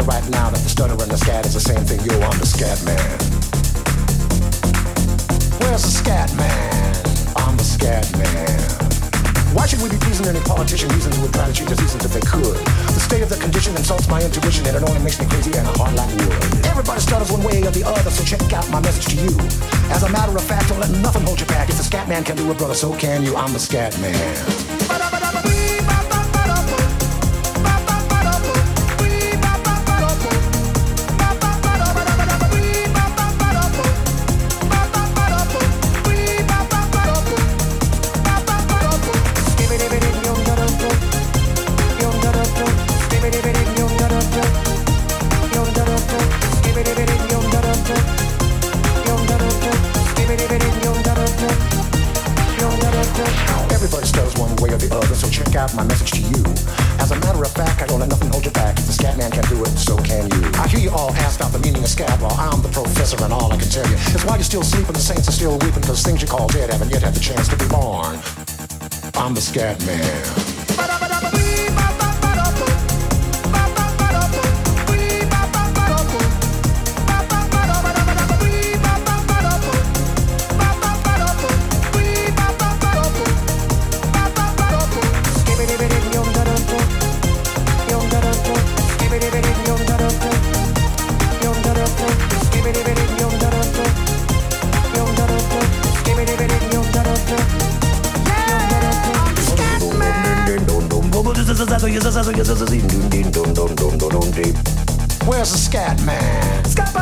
right now that the stutter and the scat is the same thing. Yo, I'm the scat man. Where's the scat man? I'm the scat man. Why should we be pleasing any politician reasons who would try to cheat the seasons if they could? The state of the condition insults my intuition and it only makes me crazy and a heart like wood. Everybody stutters one way or the other, so check out my message to you. As a matter of fact, don't let nothing hold you back. If the scat man can do it, brother, so can you. I'm the scat man. Everybody stutters one way or the other, so check out my message to you. As a matter of fact, I don't let nothing hold you back. If the scat man can do it, so can you. I hear you all ask about the meaning of scat. Well, I'm the professor and all I can tell you is why you're still sleeping, the saints are still weeping, because things you call dead haven't yet had the chance to be born. I'm the scat man. Where's the scat man?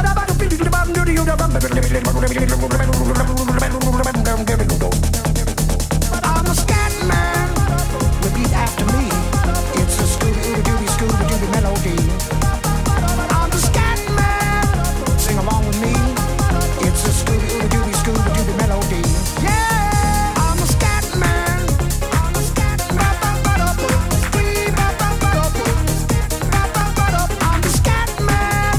I'm a scat man. Repeat after me. It's a Scooby-Dooby melody. I'm the scat man. Sing along with me. It's a Scooby-Dooby melody. Yeah, I'm a scat man. I'm a scat man. I'm the scat man.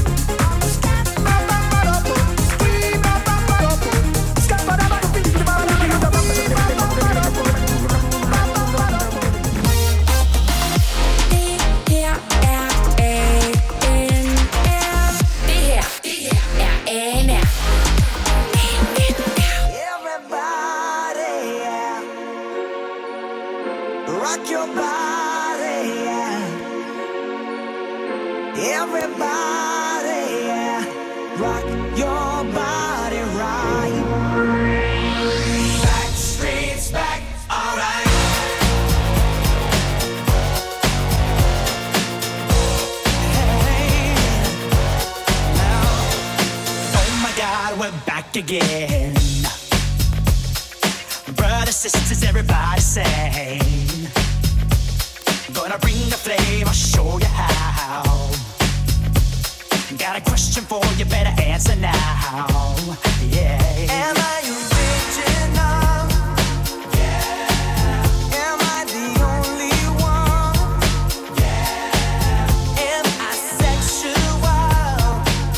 Rock your body, yeah. Everybody, yeah. Rock your body right. Back streets back, alright. Hey, now, oh my God, we're back again. Brothers, sisters, everybody sing. Gonna bring the flame, I'll show you how. Got a question for you, better answer now. Yeah. Am I original? Yeah. Am I the only one? Yeah. Am I sexual?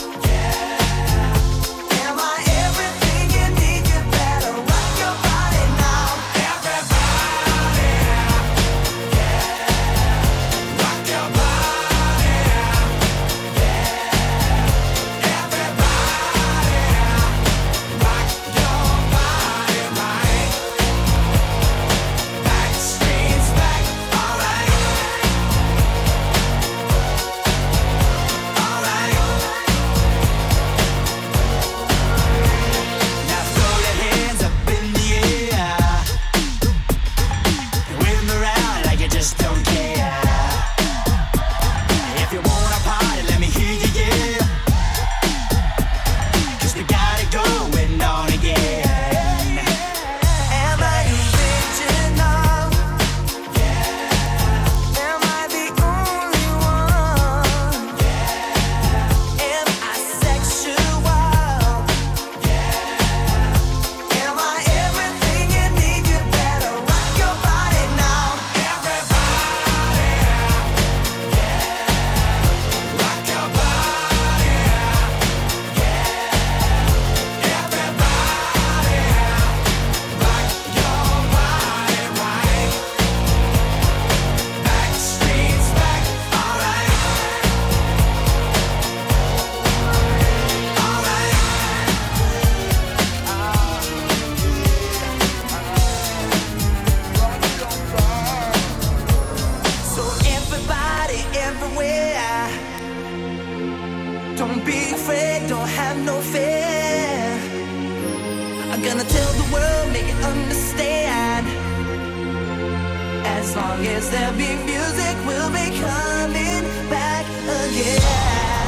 Yeah. Am I everything you need? You better rock your body now. Everybody, yeah. Rock your body, yeah. Everybody, rock your Yes, there'll be music, we'll be coming back again.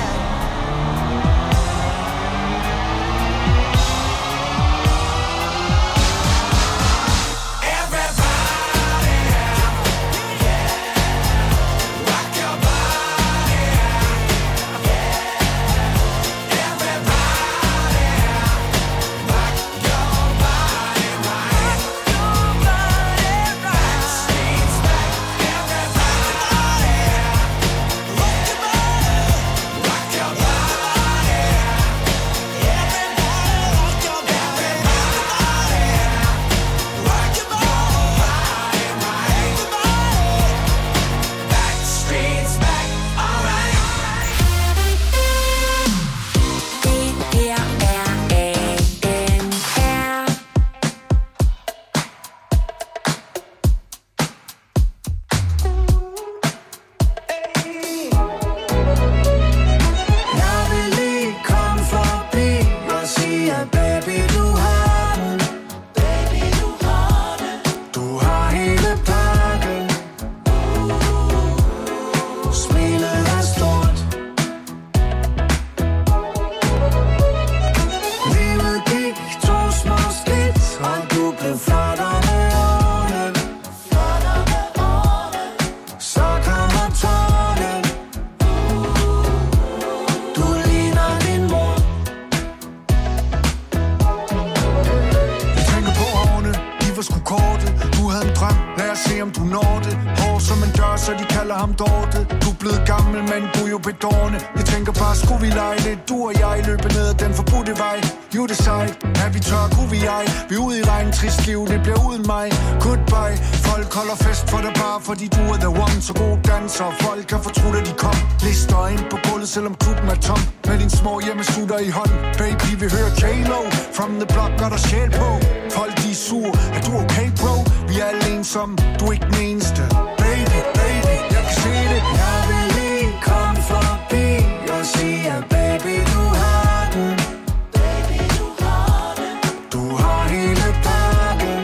Fordi du er the one, så god danser. Folk kan fortrudt, at de kom. Lister ind på gulvet, selvom klubben er tom. Med din små hjemmesutter i hånden. Baby, vi hører J-Lo. From the block, gør der sjæl på. Folk, de er sur. Er du okay, bro? Vi er alle ensomme. Du er ikke den eneste. Baby, baby, jeg kan se det. Jeg vil lige komme forbi og sige, at baby, du har den. Baby, du har den. Du har hele pakken.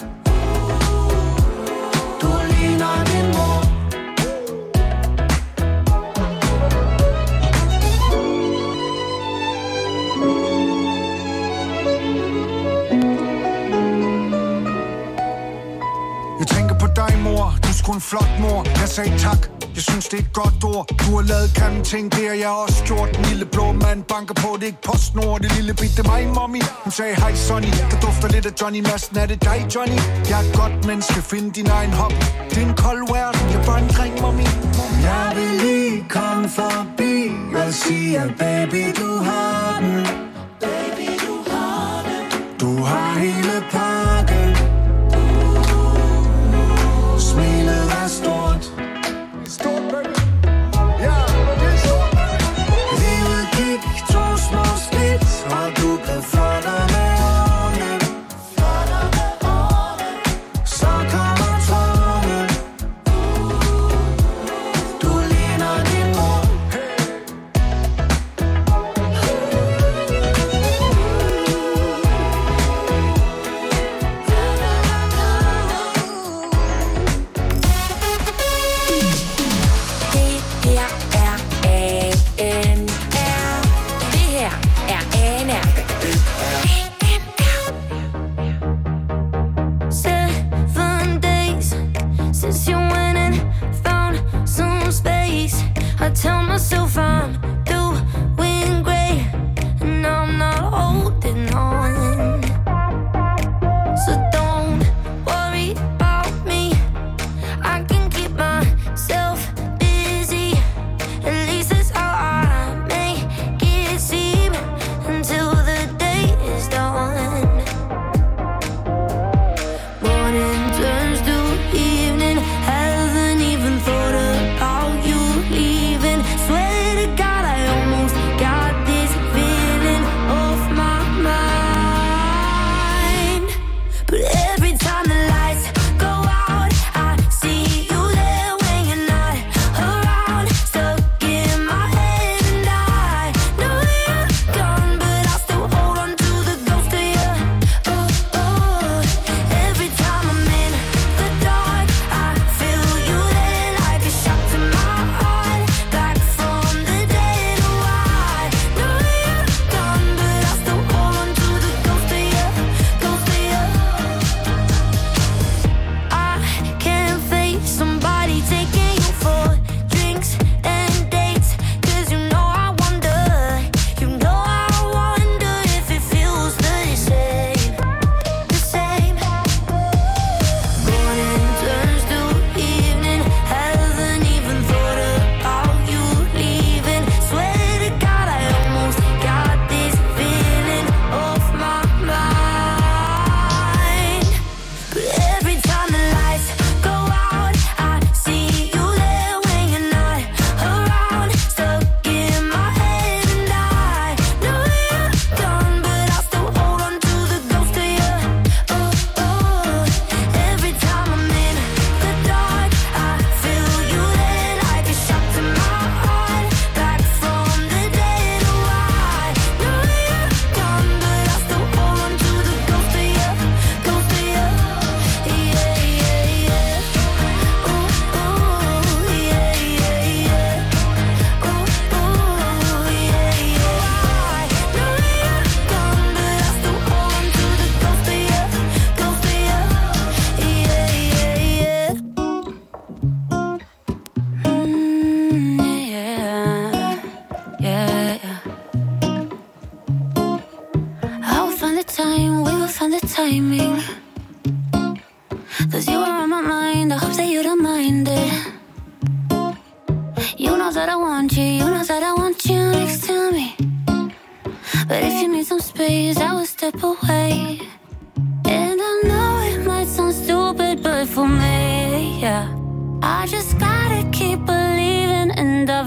Du ligner din mor. Jeg tænker på dig, mor. Du er sgu en flot mor. Jeg sagde tak. Jeg synes, det er et godt ord. Du har lavet grimme ting, det har jeg også gjort. Den lille blå mand banker på, det er ikke PostNord. Det lille bit, det er mig, mommy. Hun sagde, hej Sonny, der dufter lidt af Johnny Madsen. Er det dig, Johnny? Jeg er et godt menneske, find din egen hobby. Det er en kold verden, jeg er bare en dreng, mommy. Jeg vil lige komme forbi og sige, at baby, du har den. Baby, du har den. Du har hele pakken. Smilet er stort. Stort, baby. Ja, det er stort, baby. Livet gik 2 små skridt, og du blev flottere med årene. Flottere med årene. Så kommer tårne. Du ligner din mor. Myself I'm doing great, and I'm not holding on. So don't worry about me. I can keep myself busy. At least that's how I make it seem until the day is done. Morning turns to evening. Haven't even thought about you leaving. Swear to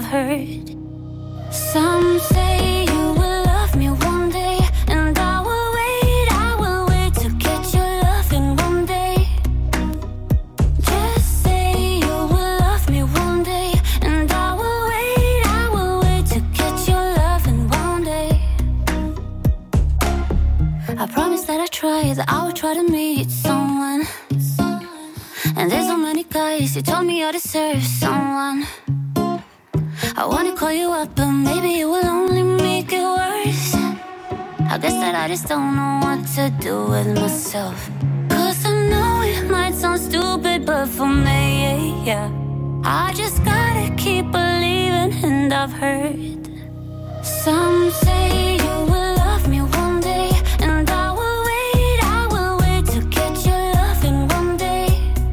heard. Some say you will love me one day, and I will wait to get your loving one day. Just say you will love me one day, and I will wait to get your loving one day. I promise that I try, that I will try to meet someone. And there's so many guys who told me I deserve someone. I wanna call you up, but maybe it will only make it worse. I guess that I just don't know what to do with myself. Cause I know it might sound stupid, but for me, yeah, I just gotta keep believing, and I've heard some say you will love me one day, and I will wait to get your loving one day.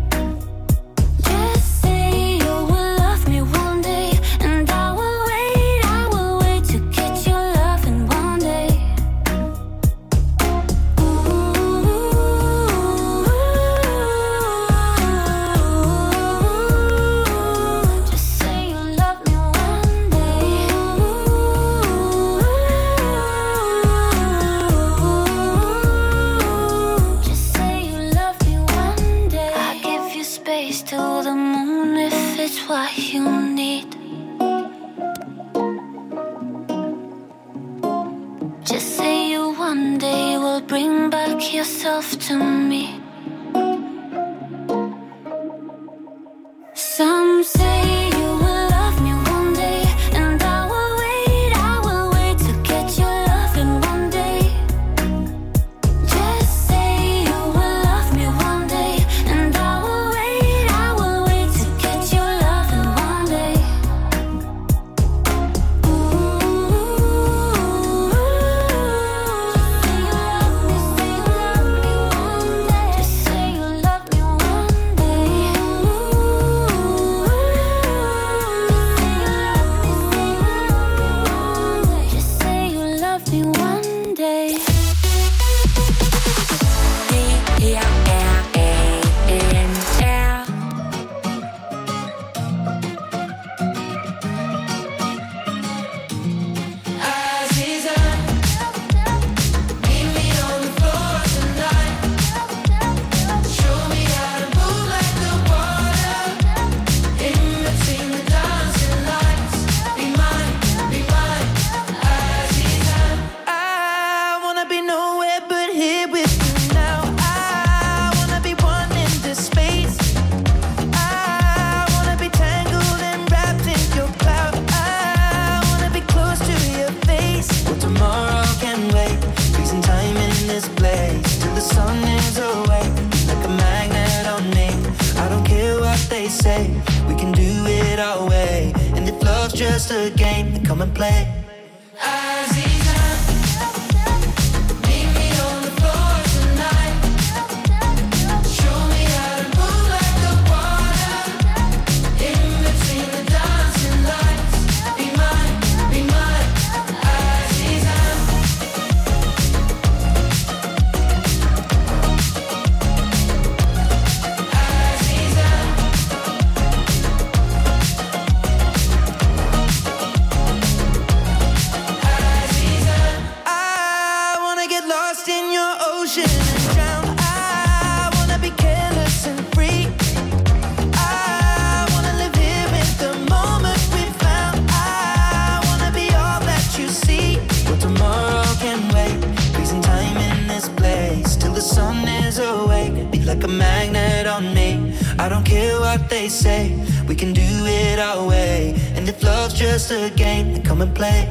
Just say you will love me one day, and I will wait to get your loving one day. Just say you love me one day. Just say you love me one day. I give you space to the moon if it's what you need. Just say you one day will bring back yourself to me. Some say you will love me one day, and I will wait to get your loving one day. Just say you will love me one day, and I will wait to get your loving one day. Just say you love me one day. Just say you love me one day. I wanna be nowhere but here with you now. I wanna be one in this space. I wanna be tangled and wrapped in your cloud. I wanna be close to your face. Well, tomorrow can wait. Freezing time in this place till the sun is away. Like a magnet on me. I don't care what they say. We can do it our way. And if love's just a game, then come and play. I wanna get lost in your ocean and drown. I wanna be careless and free. I wanna live here in the moment we found. I wanna be all that you see. Well, tomorrow can wait. Freezing time in this place till the sun is awake. Be like a magnet on me. I don't care what they say. We can do it our way. And if love's just a game, then come and play.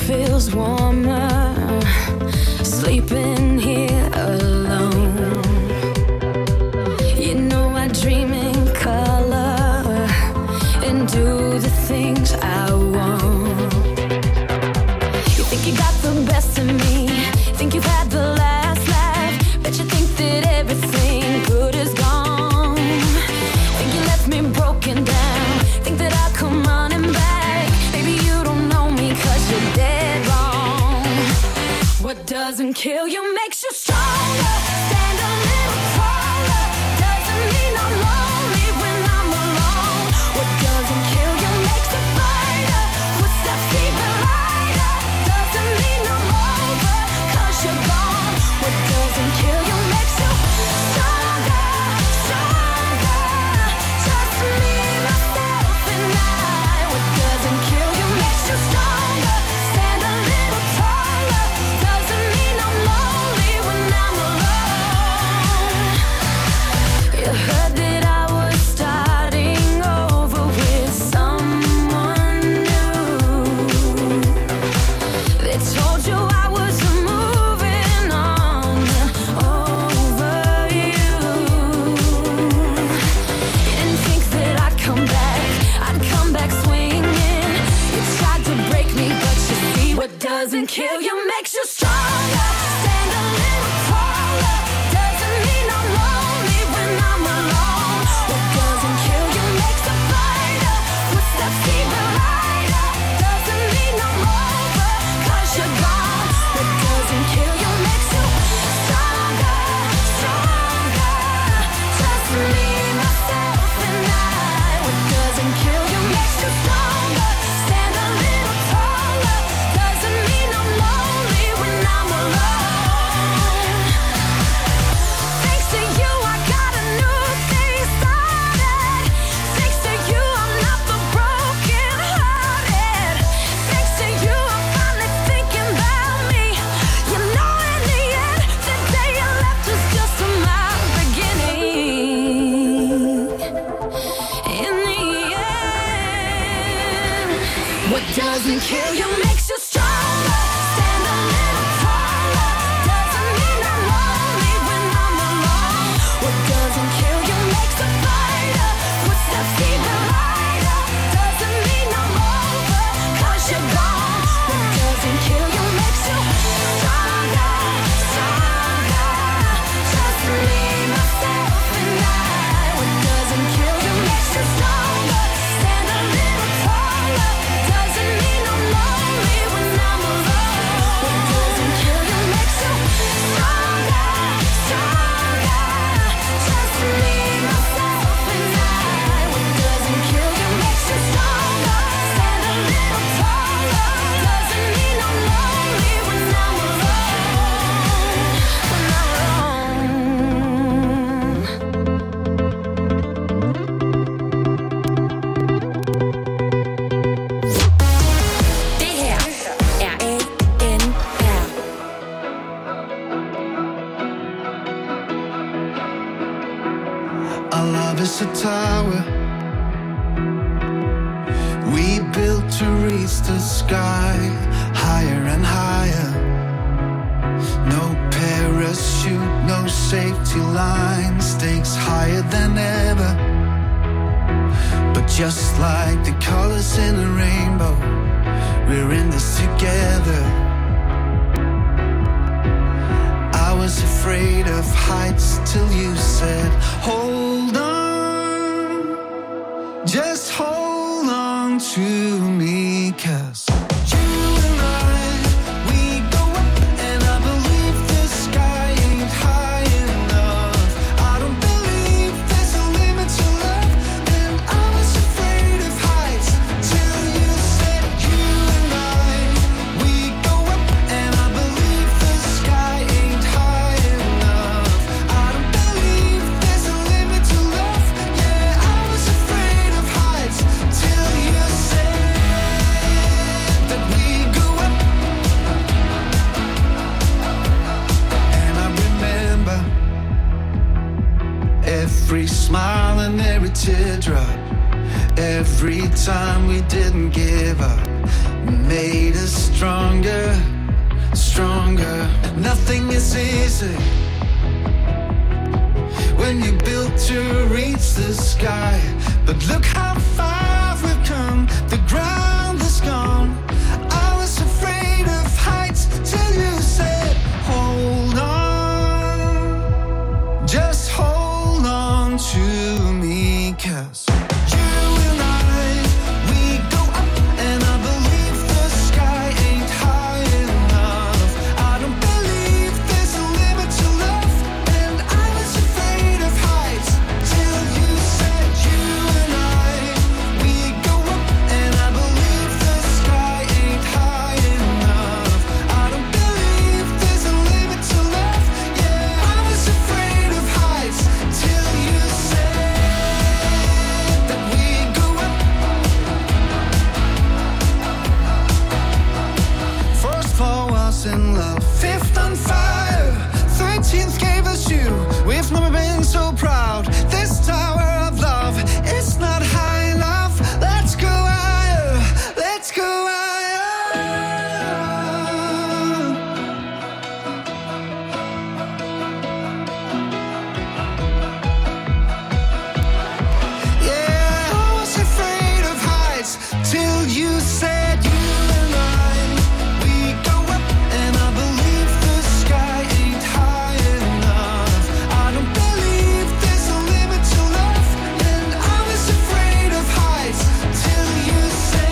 feels warmer sleeping here alone. You know I dream in color and do the things I want. You think you got the best of me, think you've had the last laugh, bet you think that everything good is gone. Think you left me broken down, think that I'll come running back. Maybe you don't know me 'cause you're dead wrong. What doesn't kill you makes you stronger. Stand a little taller. Doesn't mean I'm lonely when I'm alone. What doesn't kill you makes a fighter. Footsteps even lighter. Doesn't mean I'm over 'cause you're gone. What doesn't kill you makes you stronger, stronger. Just me, myself, and I. What doesn't kill you makes you stronger. Stand a little taller. Doesn't mean I'm lonely when I'm alone. You heard that I was starting over with someone new. They told you I was moving on over you. You didn't think that I'd come back swinging. You tried to break me, but you see what doesn't kill you makes you stronger. Stand a little taller. Doesn't mean I'm lonely when I'm alone. What doesn't kill you makes a fighter. Footsteps even lighter. Doesn't mean I'm over 'cause you're gone. What doesn't kill you makes you stronger, stronger. Just me, myself, and I. What doesn't kill you makes you stronger. Stand a little taller. Doesn't mean I'm lonely when I'm alone. Thanks to you, I got a new thing started. Thanks to you, I'm not the broken hearted. Thanks to you, I'm finally thinking about me. You know, in the end, the day you left was just my beginning. In the end, what doesn't kill you makes you stronger. Stand a little taller. Doesn't mean I'm lonely when I'm alone. What doesn't kill you makes a fighter. Footsteps even lighter. Doesn't mean I'm over 'cause you're gone. What doesn't kill you makes you stronger, stronger. Just me, myself, and I. What doesn't kill you makes you stronger. Stand a little taller. Doesn't mean I'm lonely when I'm alone. What doesn't kill you makes you stronger, stronger. Just me, myself, and I. What doesn't kill you makes you stronger. Stand a little taller. Doesn't mean I'm lonely when I'm alone. When I'm alone. Det her er ANR. Our love is a tower we built to reach the sky, higher and higher. No parachute, no safety line, stakes higher than ever. But just like the colors in a rainbow, we're in this together. I was afraid of heights till you said, hold on, just hold on to me, 'cause you and I, we go up, and I believe the sky ain't high enough. I don't believe there's a limit to love, and I was afraid of heights till you said, you and I, we go up, and I believe the sky ain't high enough. I don't believe there's a limit to love. Yeah, I was afraid of heights till you said that we go up. And I remember every smile and every teardrop, every time we didn't give up, made us stronger. crazy when you built to reach the sky. But look how far we've come, the ground is gone. I was afraid of heights till you said, hold on, just hold on to me, 'cause in love, 5th on fire, 13th gave us you. We've never been so proud. This tower of love, it's not high enough. Let's go higher, let's go higher. Yeah, I was afraid of heights till you said you and I, we go up. And I believe the sky ain't high enough. I don't believe there's a limit to love. And I was afraid of heights till you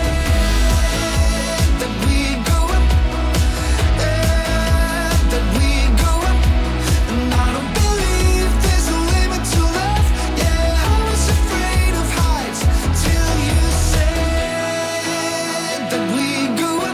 said that we go up, that we go up. And I don't believe there's a limit to love. Yeah, I was afraid of heights till you said that we go up.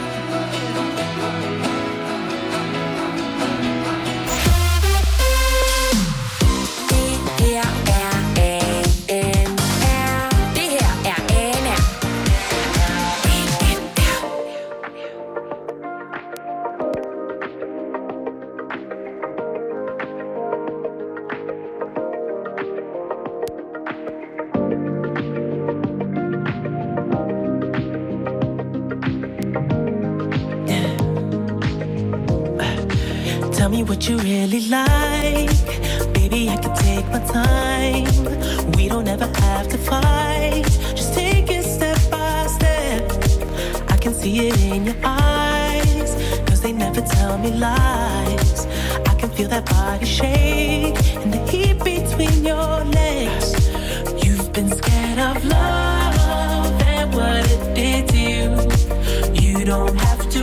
Tell me what you really like. Baby, I can take my time. We don't ever have to fight. Just take it step by step. I can see it in your eyes, 'cause they never tell me lies. I can feel that body shake and the heat between your legs. You've been scared of love and what it did to you. You don't have to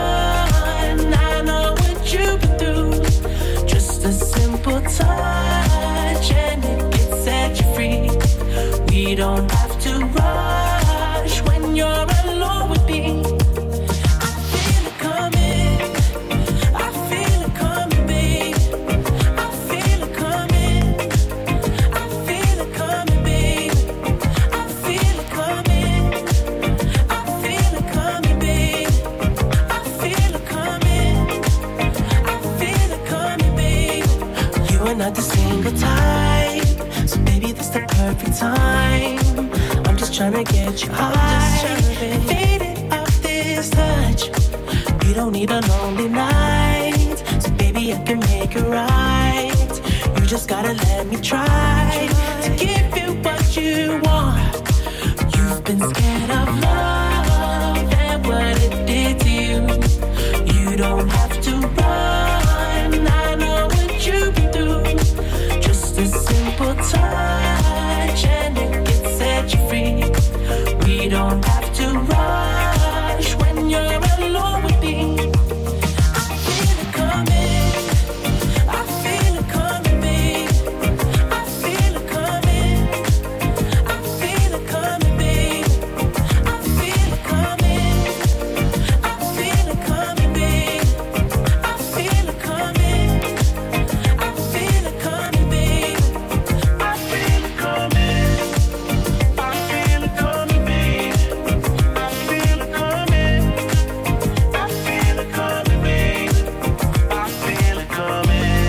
run. I know what you've been through. Just a simple touch and it can set you free. We don't have to rush when you're alone with me. I feel it coming. I feel it coming, babe. I feel it coming. I feel it coming, babe. I feel it coming. I feel it coming, babe. I feel it coming. I feel it coming, babe. You are not the single type, so maybe this the perfect time. I'm just trying to get you high, faded off this touch. You don't need a lonely night, so baby I can make it right. You just gotta let me try to give you what you want. You've been scared of love and what it did to you. You don't have to run. I know what you've been through. Just a simple touch and it can set you free. We don't have to rush when you're alone with me. I feel it coming. I feel it coming, babe. I feel it coming. I feel it coming, babe. I feel it coming. I feel it coming, babe. I feel it coming. I feel it coming, babe. I feel it coming. I feel it coming, babe. I feel it coming. I feel it coming, babe. I feel it coming.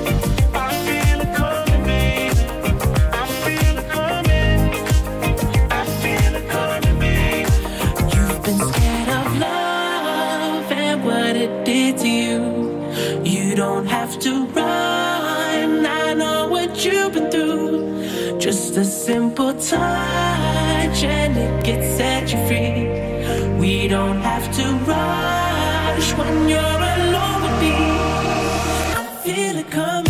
I feel it coming, babe. I feel it coming. I feel it coming, babe. You've been scared of love and what it did to you. You don't have to run. I know what you've been through. Just a simple touch and it gets set you free. We don't have to rush when you're alone with me. I feel it coming.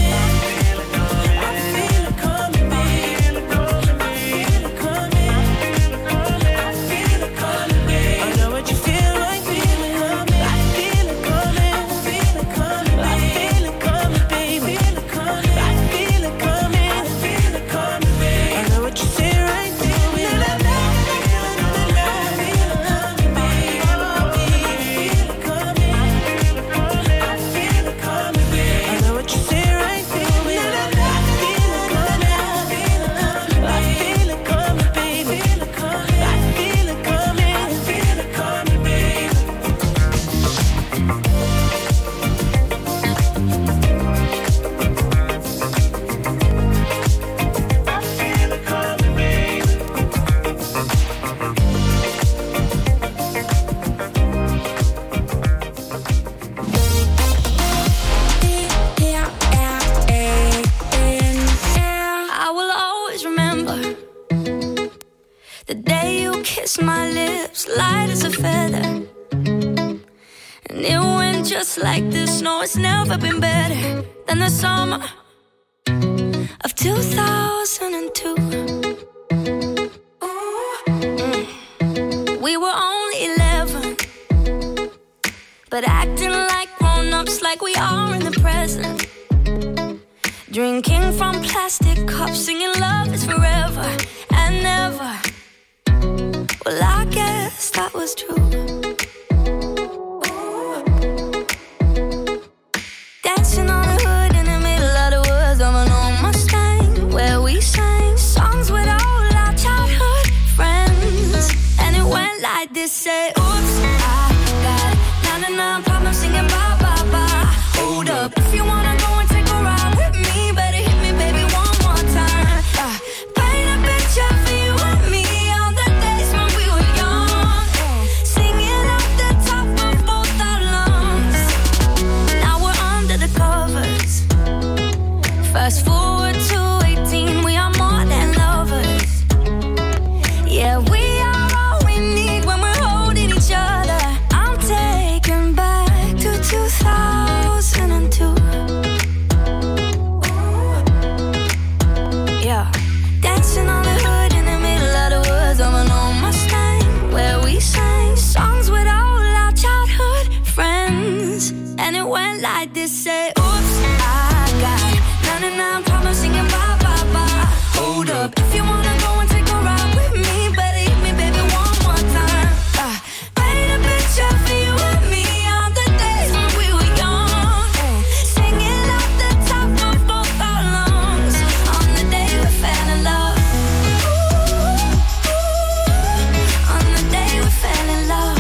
Like this, no, it's never been better than the summer of 2002. We were only 11, but acting like grown-ups, like we are in the present. Drinking from plastic cups, singing love is forever and never. Well, I guess that was true. Dancing on the hood in the middle of the woods of an old Mustang, where we sang songs with all our childhood friends. And it went like this, say, oops, I got 99 problems singing bye, bye, bye. Hold up, if you wanna go and take a ride with me, better hit me, baby, one more time. Paint a picture for you and me on the days when we were young, singing off the top of both our lungs. Now we're under the covers. Fast forward to 18, we are more than lovers. Yeah, we are all we need when we're holding each other. I'm taken back to 2002. Yeah, dancing on the hood in the middle of the woods of an old Mustang, where we sang songs with all our childhood friends. And it went like this, say, oops, I got 99 problems singing bye, bye, bye. Hold up, if you wanna go and take a ride with me, better hit me, baby, one more time. Paint a picture for you and me on the days when we were young, singing off the top of both our lungs on the day we fell in love. On the day we fell in love.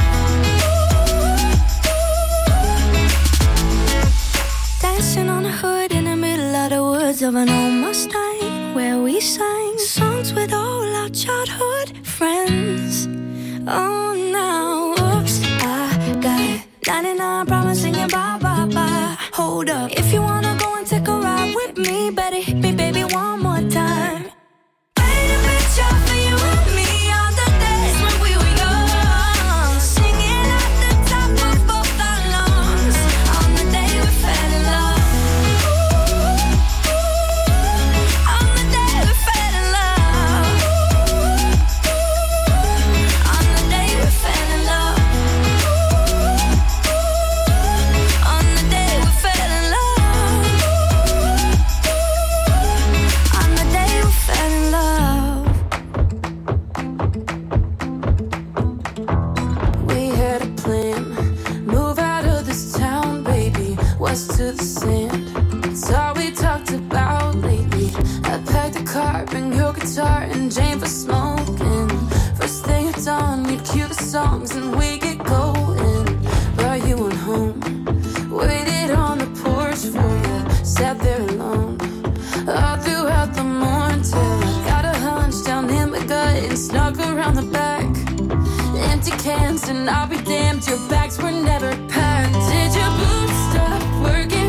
Dancing on the hood in the middle of the woods of an old Mustang, where we sang songs with all our childhood friends. Oh, now, oops, I got 99 problems singing bye, bye, bye. Hold up, if you wanna go and take a ride with me, better hit me, baby, one more time. Paint a picture for you and me on the days when we were young, singing at the top of both our lungs on the day we fell in love. On the day we fell in love. On the day we fell in love. On the day we fell in love. On the day we fell in love. We had a plan, move out of this town, baby, west to the sand. It's all we talked about lately. I packed a car, bring your guitar and Jane for smoking. First thing at dawn, we'd cue the songs and we get going. Brought you on home, waited on the porch for you, sat there alone all throughout the morning till I got a hunch down in my gut and snuck around the back. Empty cans and I'll be damned, your bags were never packed. Did your boots stop working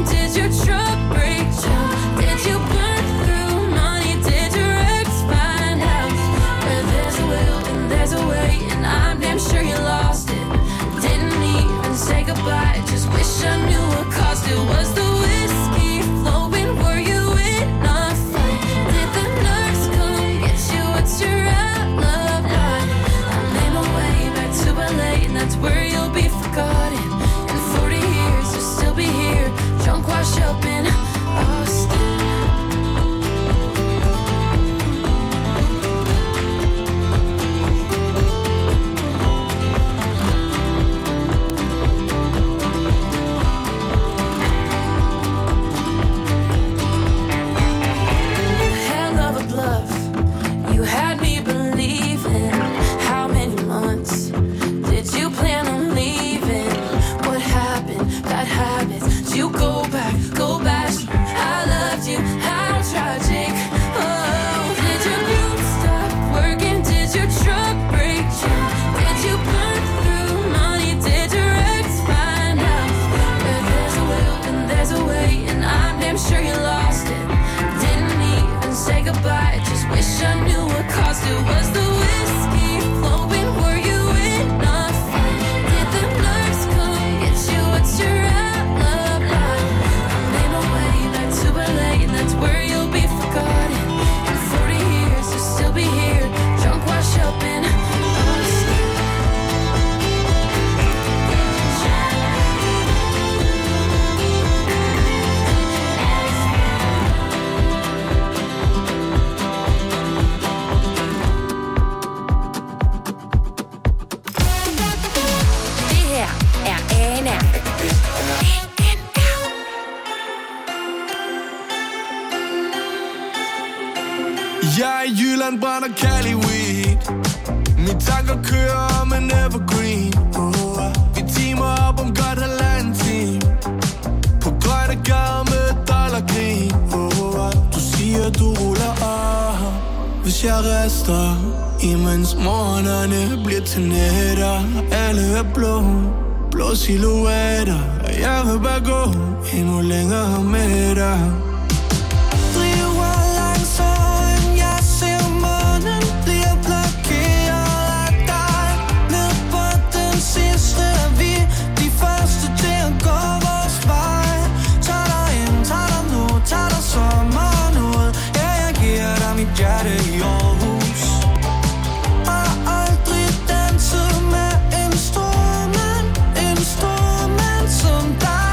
Jeg i Jylland brænder Cali weed. Mine tanker kører om en evergreen. Vi teamer op om godt halvanden time på grønne gader med dollargrin. Du siger du ruller af, hvis jeg rester, imens morgenerne bliver til nætter. Alle er blå silhuetter, og jeg vil bare gå endnu længere med dig. Driver langs øjen, jeg ser månen bliver blokeret af dig. Ned på den sidste er vi de første til at gå vores vej. Tag dig ind, tag dig nu, tag dig sommeren ud. Ja, jeg giver dig mit hjerte i Aarhus. Har aldrig danset med en stor mand som dig.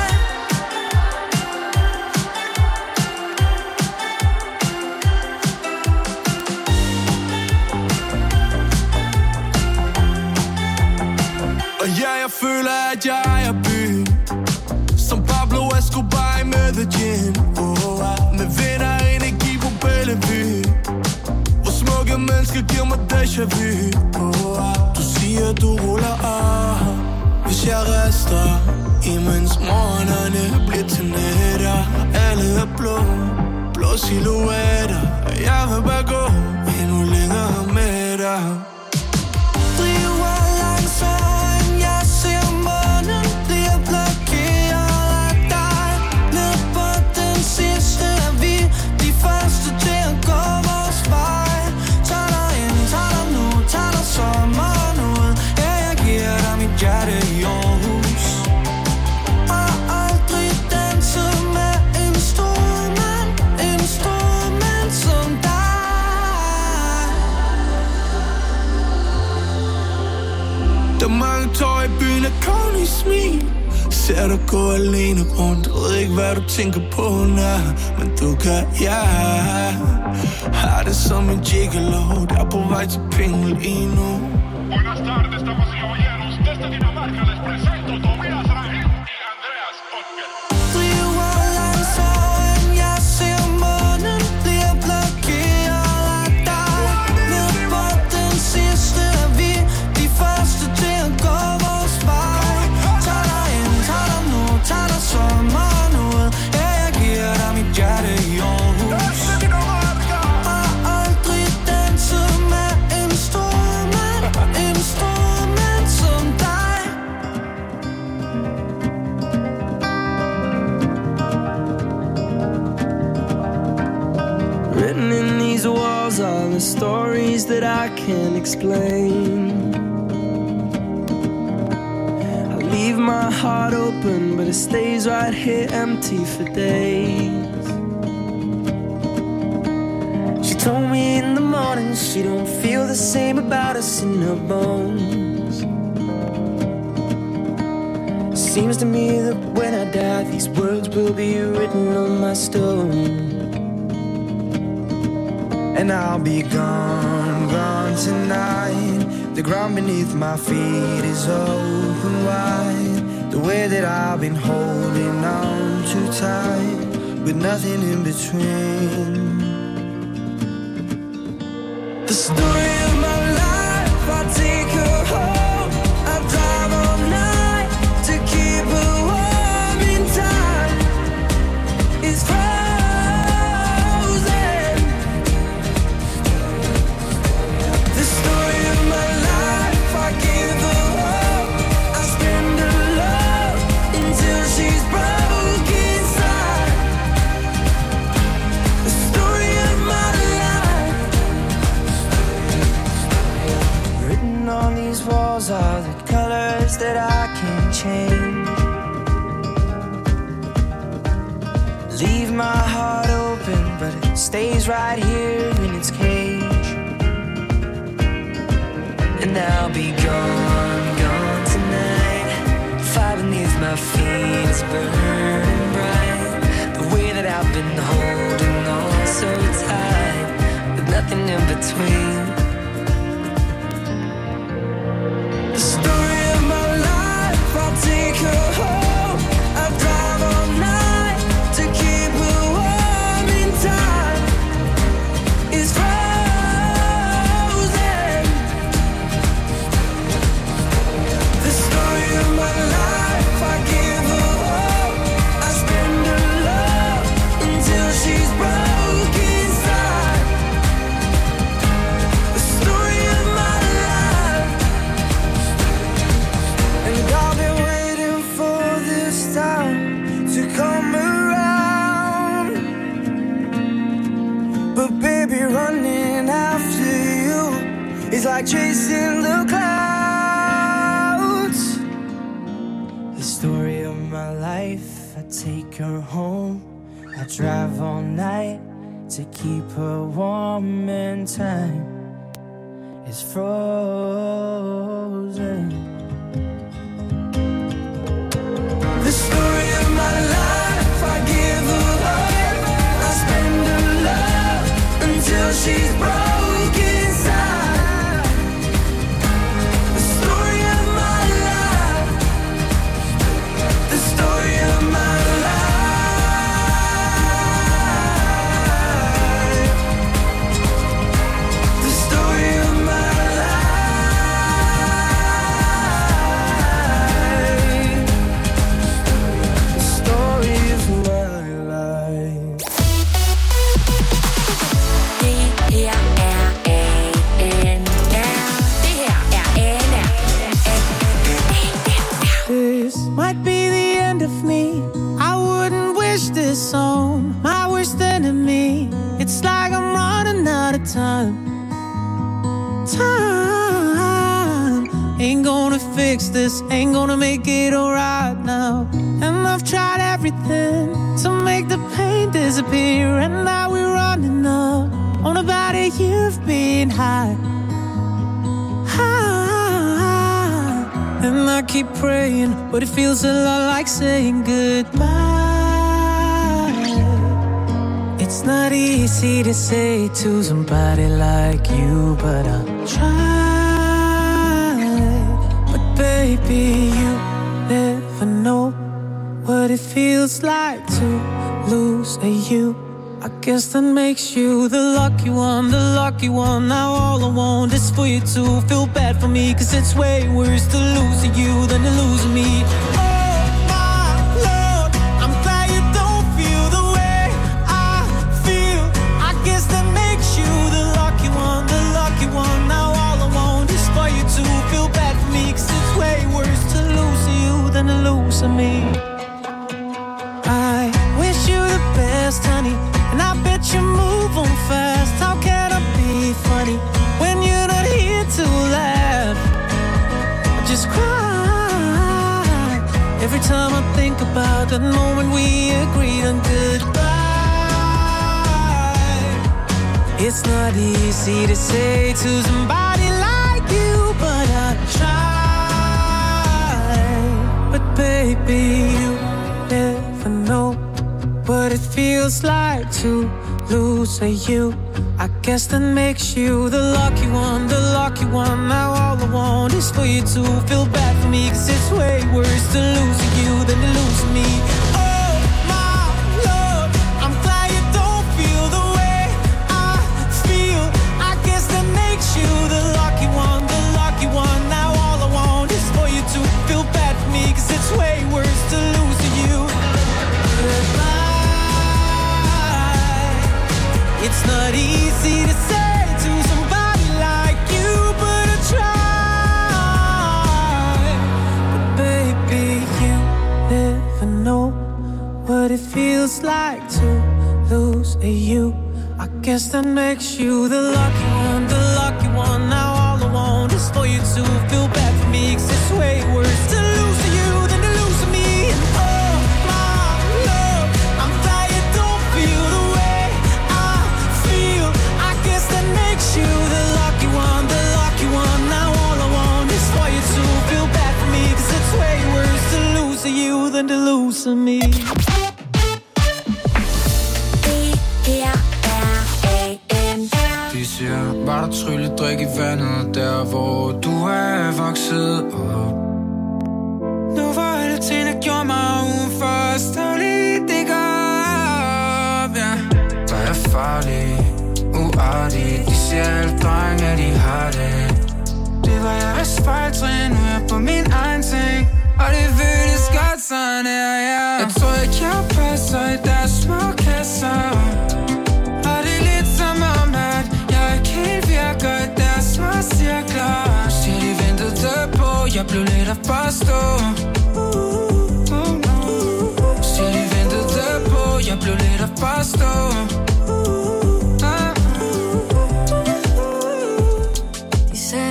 Og ja, jeg føler, at jeg ejer byen, som Pablo Escobar i Medellin. Med vinder energi på Bellevue, hvor smukke mennesker giver mig déjà vu. Du siger, du ruller af, hvis jeg rester, imens morgenerne bliver til nætter. Alle er blå silhuetter, og jeg vil bare gå endnu længere med dig. Driver langs øjen, jeg ser månen bliver blokeret af dig. Ned på den sidste er vi de første til at gå vores vej. Tag dig ind, tag dig nu, tag dig sommeren ud. Ja, jeg giver dig mit hjerte i Aarhus. Har aldrig danset med en stor mand som dig. Der er mange tår i byen af konge smil. Ser dig gå alene rundt, ved ikke hvad du tænker på, nej. Men du kan, ja. Har det som en gigolo, der er på vej til penge lige nu. Buenas tardes, damas y caballeros. Desde Dinamarca les presento Tobias Rahim y Andreas Ottger. Driver langs øjen, jeg ser månen bliver blokeret af dig. Ned på den sidste er vi de første til at gå vores vej. Tag dig ind, tag dig nu, tag dig sommeren ud. Ja, jeg giver dig mit hjerte i Aarhus. Har aldrig danset med en stor mand som dig. Written in these walls are the stories that I can't explain. I leave my heart open, but it stays right here empty for days. She told me in the morning she don't feel the same about us in her bones. Seems to me that when I die, these words will be written on my stone. And I'll be gone, gone tonight. The ground beneath my feet is open wide. The way that I've been holding on too tight, with nothing in between. The story of my life, I take her home. I drive all night to keep her warm in time. It's frozen. The story of my life, I give her hope. I spend her love until she's broke inside. The story of my life. Written on these walls are the colors that I can't change. Leave my heart open, but it stays right here in its cage. And I'll be gone, gone tonight. Fire beneath my feet is burning bright. The way that I've been holding on so tight, with nothing in between. The story of my life, I'll take her home. I drive all night to keep her warm in time. It's right. like chasing the clouds. The story of my life, I take her home. I drive all night to keep her warm, and time is frozen. The story of my life, I give her up, I spend her love until she's broken inside. The story of my life, the story of my life, the story of my life, the story of my life. Det her er ANR. Det her er ANR. This might be the end of me. I wouldn't wish this on my worst enemy. It's like I'm running out of time. Time ain't gonna fix this, ain't gonna make it alright now. And I've tried everything to make the pain disappear, and now we're running up on about a year of being high. And I keep praying, but it feels a lot like saying goodbye. It's not easy to say to somebody like you, but I'll try. But baby, you never know what it feels like to lose a you. I guess that makes you the lucky one, the lucky one. Now all I want is for you to feel bad for me, 'cause it's way worse to lose you than to lose me. Oh my Lord, I'm glad you don't feel the way I feel. I guess that makes you the lucky one, the lucky one. Now all I want is for you to feel bad for me, 'cause it's way worse to lose you than to lose me. I wish you the best, honey, and I bet you move on fast. How can I be funny when you're not here to laugh? I just cry every time I think about that moment we agreed on goodbye. It's not easy to say to somebody like you, but I try. But baby, you never know what it feels like to lose a you. I guess that makes you the lucky one, the lucky one. Now all I want is for you to feel bad for me, 'cause it's way worse to lose you than to lose me. Oh my Lord, I'm glad you don't feel the way I feel. I guess that makes you the lucky one, the lucky one. Now all I want is for you to feel bad for me, 'cause it's way worse to lose you. It's not easy to say to somebody like you, but I try. But baby, you never know what it feels like to lose a you. I guess that makes you the lucky one, the lucky one. Now all I want is for you to feel bad for me, 'cause it's way worse to lose you than to lose me. And oh my love, I'm glad you don't feel the way I feel. I guess that makes you the lucky one, the lucky one. Now all I want is for you to feel bad for me, 'cause it's way worse to lose you than to lose me. Det her er ANR. De siger, var der trylledrik i vandet, der hvor du er vokset op. Nu var det ting, der gjorde mig uden for stavlig, det går op, ja. Der er farlig, uartig, de siger alle drenge, at de har det. Det var jeg vist fejltrin, nu er jeg på min egen ting, og det føles godt sådan her, ja. Jeg tror ikke, jeg passer i deres små kasser, og det er lidt som om, at jeg ikke helt virker i deres små cirkler. Siger de ventede på, jeg blev lidt at forstå. Siger de ventede på, jeg blev lidt at forstå. De sagde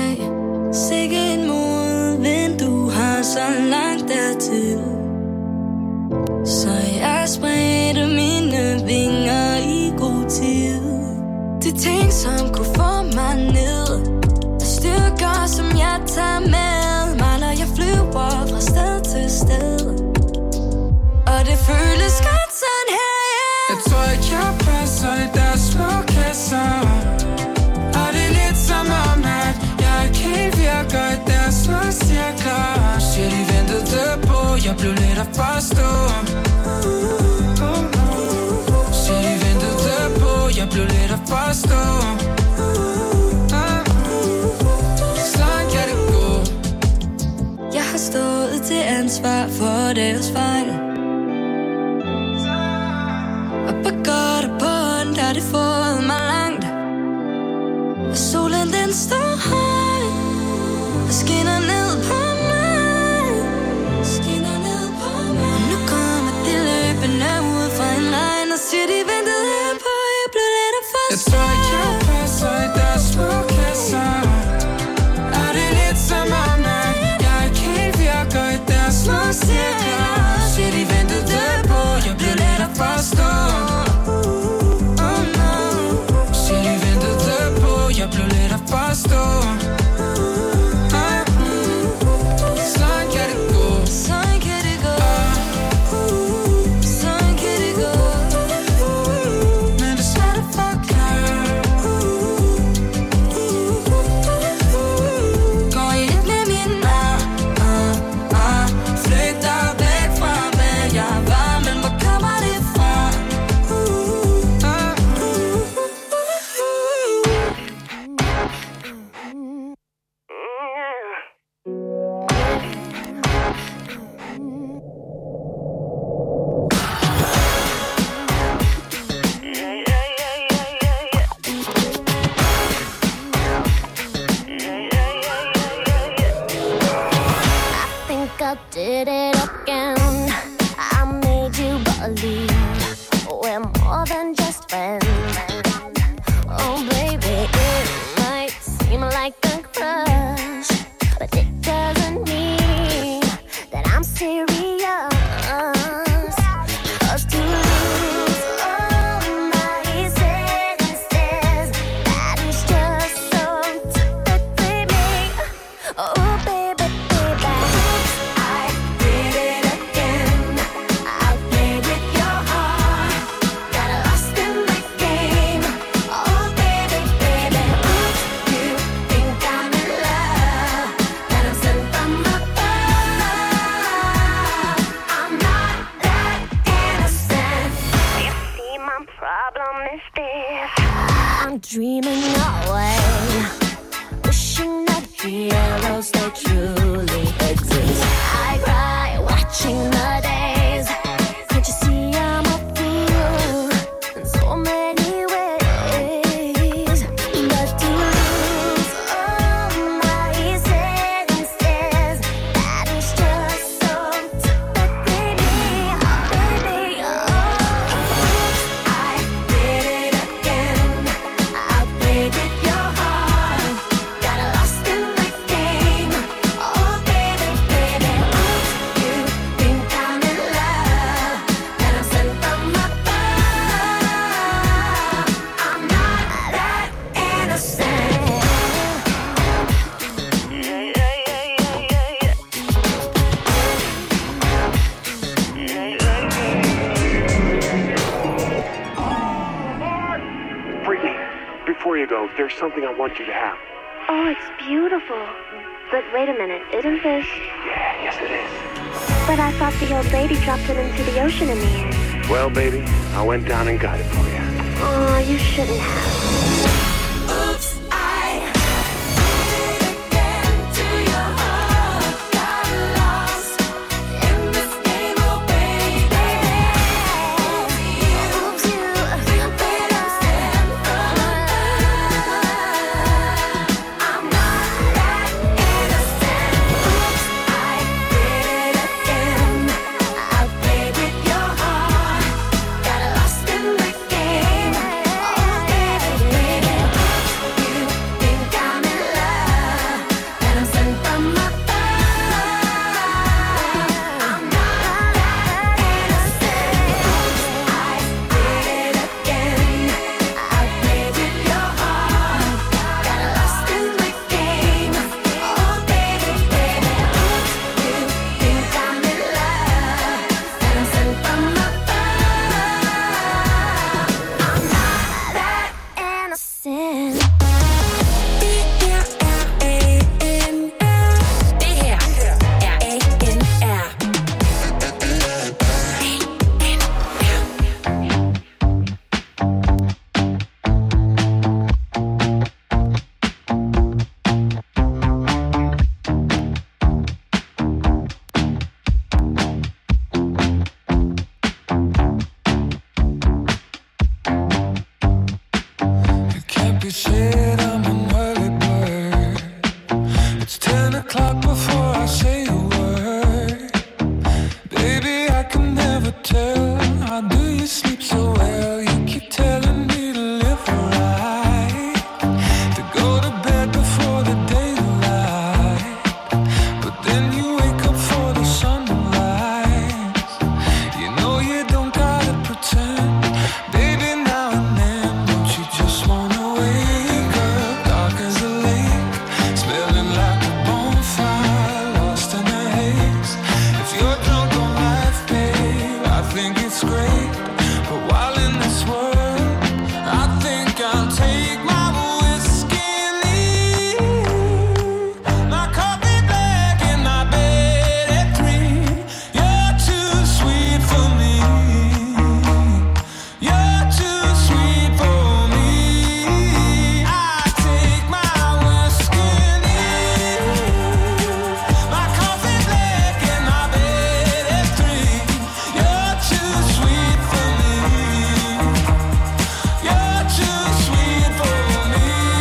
Så jeg spredte mine vinger i god tid. De ting, som kunne få mig ned, styrker, som jeg tager med mig, når jeg flyver fra sted til sted. Og det føles godt sådan her, yeah. Jeg tror ikke, jeg passer i deres små kasser. Og det er lidt som om, at jeg ikke helt virker i deres små cirkler. Shit, de ventede på, jeg blev let at forstå. Shit, de ventede på, jeg blev let at forstå. Sådan kan det gå. Jeg har stået til ansvar for deres fejl. Og på godt og på ondt har det fået mig langt. Og solen den står høj og skinner ned på mig. Skinner ned på mig. Og nu kommer de løbende ud fra en regn og siger de ventede på, jeg blev let at forstå. Jeg tror ikke, jeg passer i deres små kasser. Er det lidt som om, at jeg ikke helt virker i deres små cirkler. Siger de ventede på, jeg blev let at forstå. Siger de ventede på, jeg blev let at forstå. Sådan kan det gå. Sådan kan det gå. Sådan kan det gå. Men det er svært at forklare. Går i et med min flygter væk fra, hvad jeg var, men hvor kommer det fra? I think I did it again. I made you believe we're more than just friends. Oh baby, it might seem like a crush, but it doesn't mean that I'm serious. 'Cause to lose all my senses, that is just so typically me. Oh baby, baby, I did it again. I played with your heart, got lost in the game. Oh baby, baby, oops, you think I'm in love, that I'm sent from above. I'm not that innocent. You see, my problem is this: I'm dreaming away, wishing that heroes they truly exist. I cry watching the days. Can't you see I'm a fool in so many ways? But to lose all my senses, that is just so typically me. Oh baby, I did it again. I played with your heart, got lost in the game. Oh baby, baby, oops, you think I'm in love, that I'm sent from above. I'm not that innocent. Freaky, before you go, there's something I want you to have. Oh, it's beautiful. But wait a minute, isn't this? Yeah, yes it is. But I thought the old lady dropped it into the ocean in the end. Well, baby, I went down and got it for you. Oh, you shouldn't have. Oops, I did it again to your heart. Got lost in this game, oh baby. Oops, you think that I'm Sent from above. I'm not that innocent. Oops, I did it again. I played with your heart, got lost in the game. Oh baby, baby. tell, how do you sleep so well? You keep telling me to live right, to go to bed before the daylight, but then you wake up for the sunrise. You know you don't gotta pretend, baby, now and then. Don't you just wanna wake up dark as a lake, smelling like a bonfire, lost in a haze. If you're drunk on life, babe, I think it's great. But while in this world, I think I'll take my whiskey and leave. My coffee black in my bed at 3. You're too sweet for me. You're too sweet for me. I take my whiskey and leave. My coffee black in my bed at 3. You're too sweet for me. You're too sweet for me.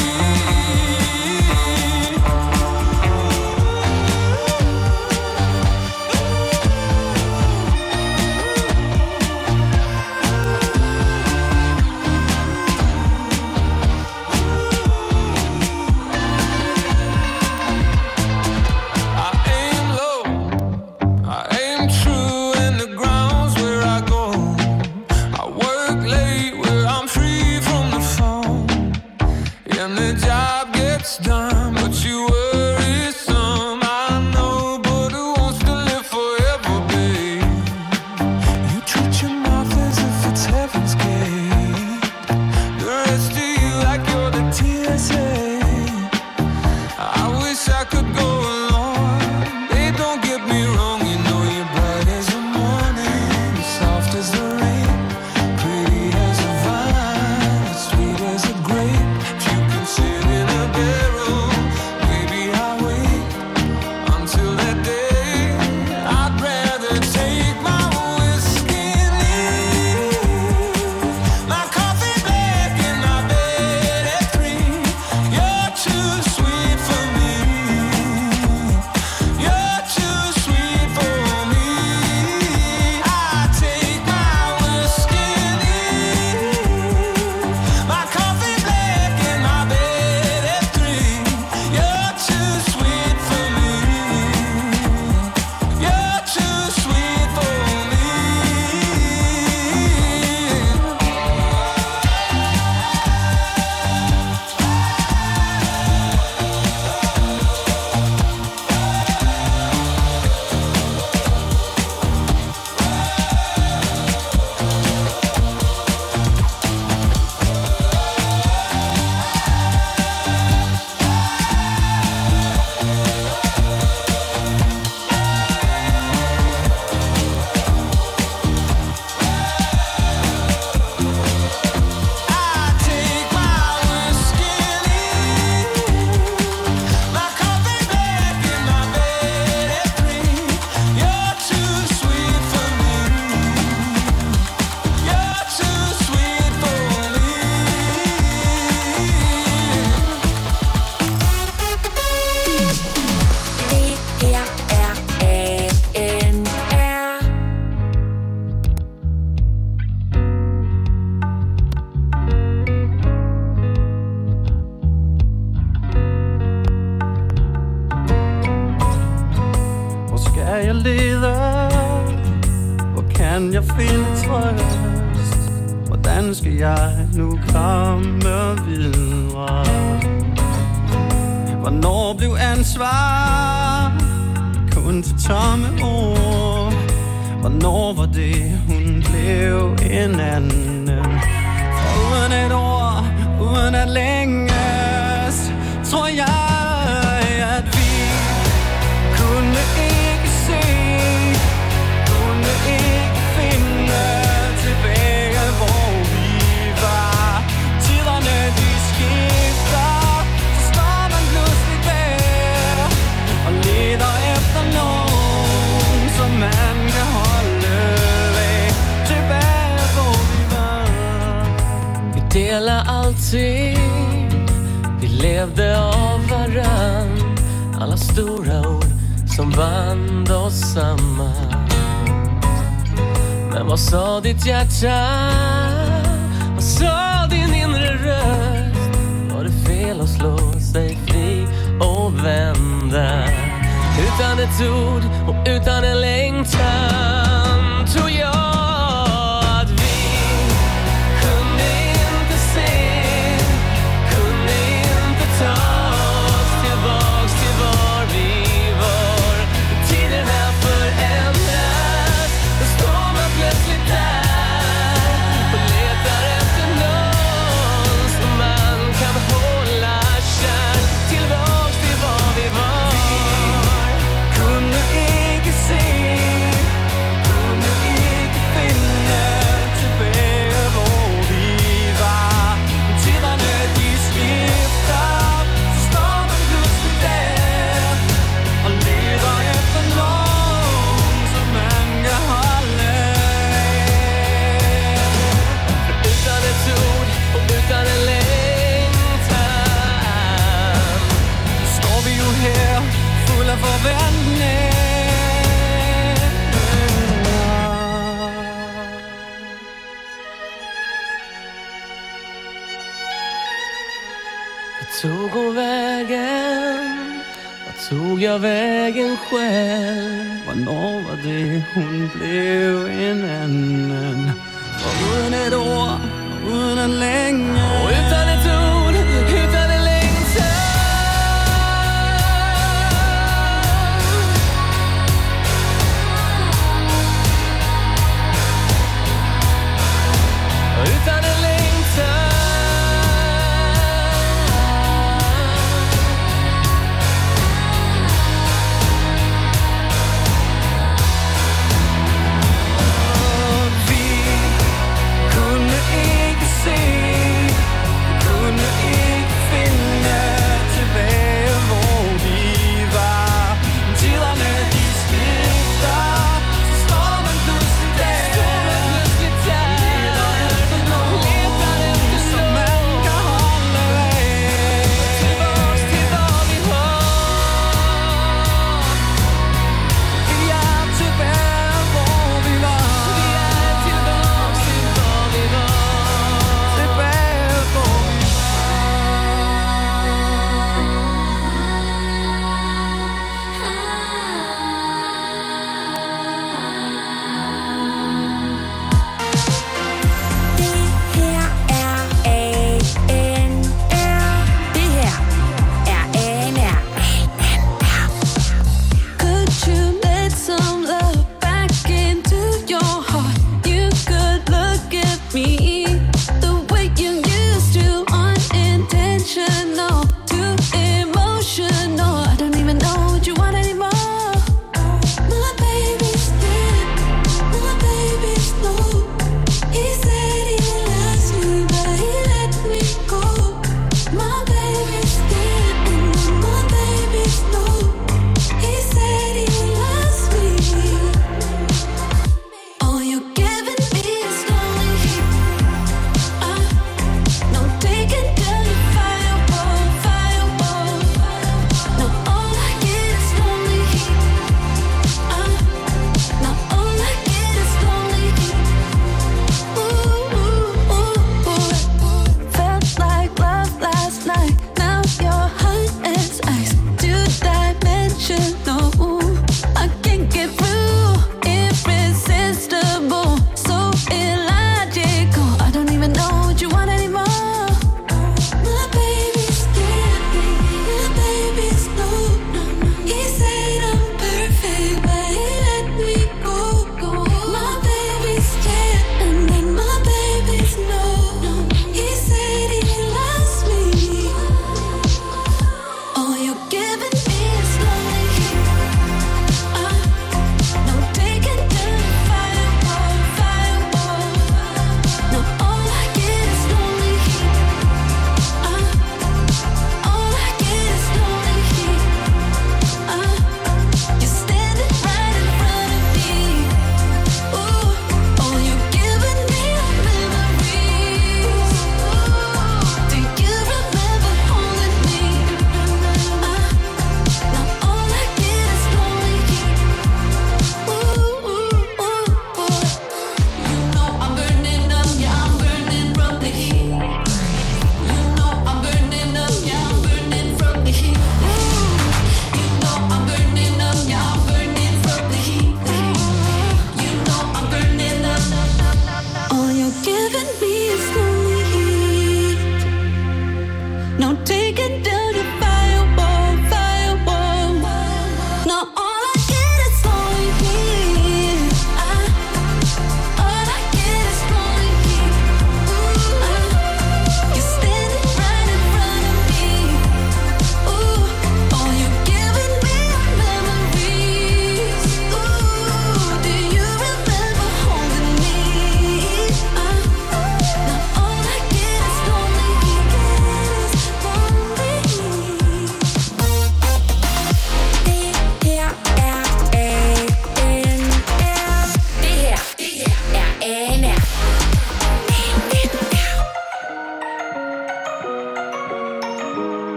I aim low, I aim true, and the ground's where I go. I work late where I'm free from the phone, and the job gets done, but you worry some. I know, but who wants to live forever, babe? You treat your mouth as if it's heaven's gate. The rest of you like you're the TSA. I wish I could go along. Babe, don't get me wrong, you know you're bright as the morning, soft as the rain, pretty as a vine, sweet as a grape. If you can sit in a barrel, maybe I'll wait until that day. I'd rather take my whiskey and leave. My coffee black in my bed at 3. You're too sweet for me. You're too sweet for me. I take my whiskey and leave. My coffee black in my bed at 3. You're too sweet for me. You're too sweet for me. I take my whiskey and leave. My coffee black in my bed at 3. You're too sweet for me. You're too sweet for me. Hvor skal jeg lede? Hvor kan jeg finde trøst? Hvordan skal jeg nu komme videre? Hvornår blev ansvar kun til tomme ord? Hvornår var det, hun blev en anden? For uden et ord, uden at længes, tror jeg, at vi kunne ikke se, kunne ikke finde tilbage, hvor vi var. Tiderne de skifter, så står man pludselig der og leder efter nogen, som man kan holde af. Tilbage, hvor vi var. Vi delar allting, vi levde av varann. Alla stora ord som band oss samman. Men vad sa ditt hjärta? Vad sa din inre röst? Var det fel att slå sig fri och vända? Utan ett ord och utan en längtan tror jag att vi kunde inte se, kunde inte ta oss tillbaks till var vi var. Tiderna förändras, då står man plötsligt där och letar efter någon som man kan hålla kär. Tillbaks till var vi var. Kunde ikke se, kunde ikke finde tilbage, hvor vi var. Tiderne de skifter, så står man pludselig der og leder efter nogen, som man kan holde af. Utan et ord og utan en længtan står vi jo her fuld af forventning. Vad tog hon vägen? Vad tog jag vägen själv? Hvornår var det, hun blev en anden? Og uden et ord, og uden en længe. Och utan ett ord, utan en längtan. Utan en längtan. Vi kunde ikke se, kunde ikke finde tilbage, hvor vi var. Tiderne de skifter, så står man pludselig der. Leder efter nogen,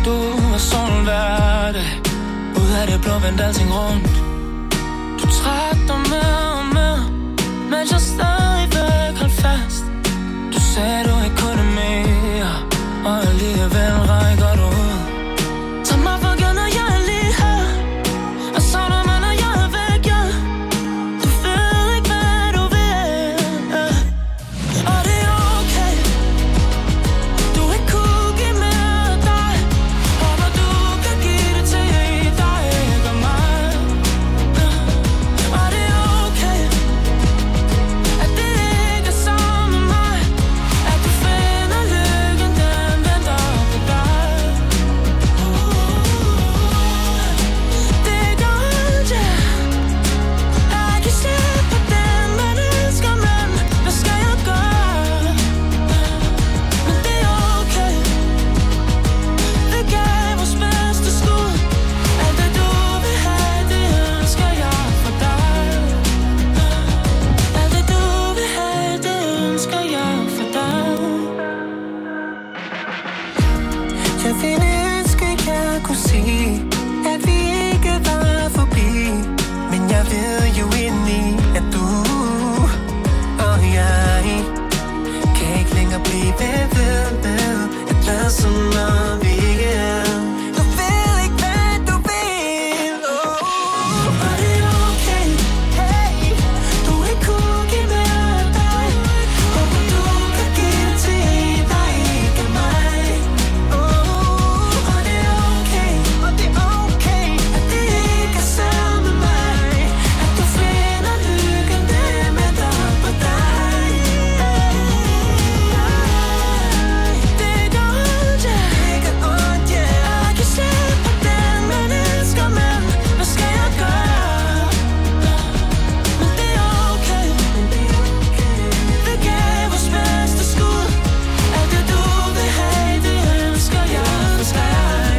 du er solen hver dag. Ud af det blå vendte alting rundt. Du trak dig mere og mere, mens jeg stadigvæk holdt fast. Du sagde du ikke kunne mere, og alligevel rækker du ud. Tag mig for givet, jeg er lige her, og savner mig, når jeg er væk, ja. Du ved ikke, hvad du vil, ja. Og det er okay, du ikke kunne give mere af dig. Håber du kan give det til dig, ikke af mig, ja. Og det er okay, at det ikke er sammen med mig. At du finder lykken, den venter på dig. Det er godt, ja. Jeg kan se på den, man elsker, men hvad skal jeg gøre? Men det er okay, vi gav vores bedste skud. Alt det du vil have, det ønsker jeg for dig. Alt det du vil have, det ønsker jeg for dig. Jeg ville ønske, jeg kunne sige, at vi ikke var forbi. Men jeg ved jo indeni, at du og jeg kan ikke længere blive ved med at lade som om vi ikke er. Du ved ikke, hvad du vil, oh. Og det er okay, hey, du ikke kunne give mere af dig. Håber du kan give det til dig, ikke af mig. Og det er okay, at det ikke er sammen med mig. At du finder lykken, det med dig på dig. Det er godt, ja. Jeg kan se på den, man elsker, men hvad skal jeg gøre? Men det er okay, vi gav vores bedste skud. Alt det du vil have, det ønsker jeg for dig.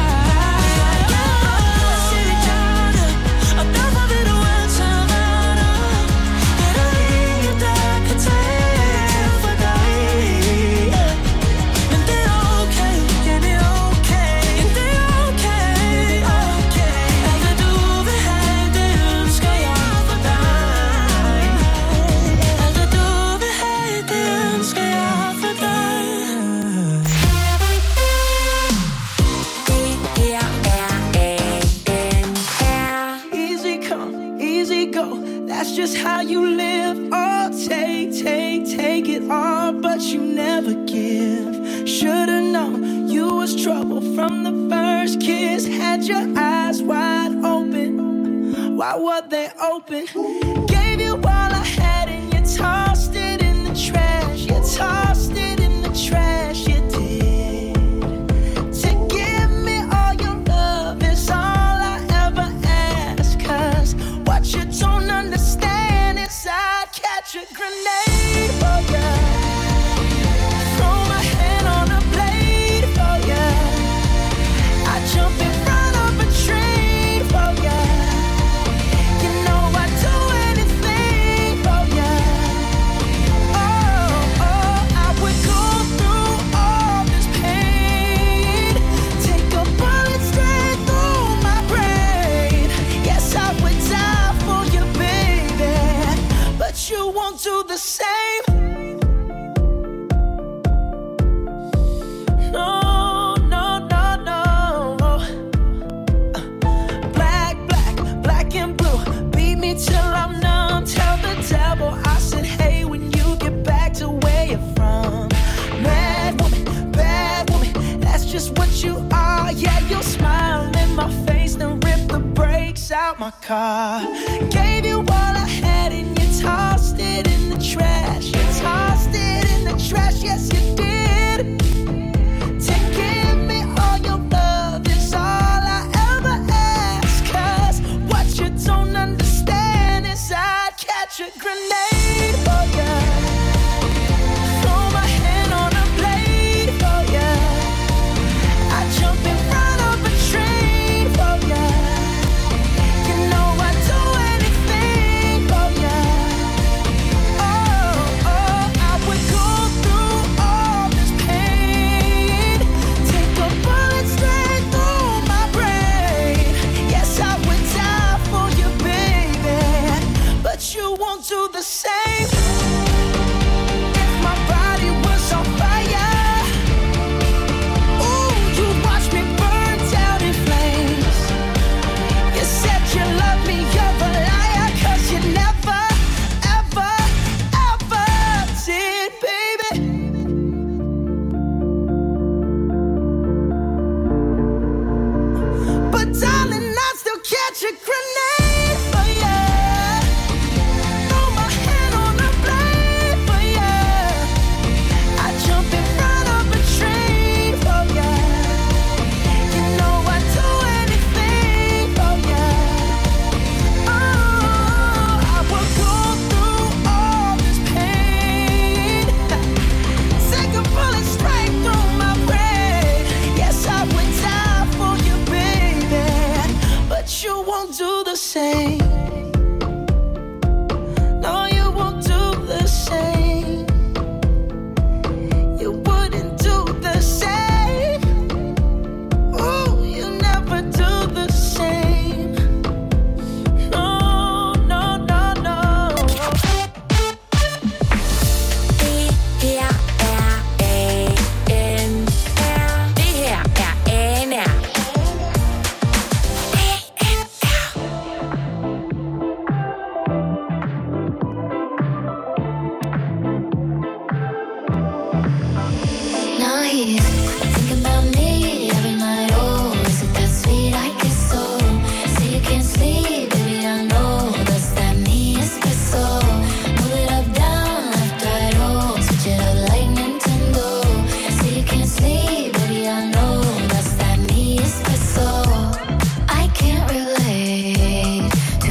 Sig dit hjerte, og derfor vil du altid være der. Det er der ingen, der kan tage for dig. Men det er okay, ja, det er okay, det er okay, okay. Alt det du vil have, det ønsker jeg for dig. Alt det du vil have, det ønsker jeg for dig. Easy come, easy go. That's just how you live. Oh, take it all, but you never give. Should've known you was trouble from the first kiss. Had your eyes wide open. Why were they open? Gave you all I had and you tossed it in the trash. You tossed it in the trash, you did. To give me all your love is all I ever ask. 'Cause what you don't understand is I'd catch a grenade for ya. Throw my hand on a blade for ya. I'd jump in front of a train for ya. You know I'd do anything for ya. Oh, I would go through all this pain. Take a bullet straight through my brain. Yes, I would die for you, baby. But you won't do the same. No, no, no, no. Black and blue. Beat me till I'm numb. Tell the devil I said, hey, when you get back to where you're from. Mad woman, bad woman, that's just what you are. Yeah, you'll smile in my face, then rip the brakes out my car. Gave you all I had and you tossed it in the trash. You tossed it in the trash, yes you did. To give me all your love is all I ever ask. 'Cause what you don't understand is I'd catch a grenade for ya. Throw my hand on a blade for ya. I'd jump in front of a train for ya. You know I'd do anything for ya. Oh, I would go through all this But darling,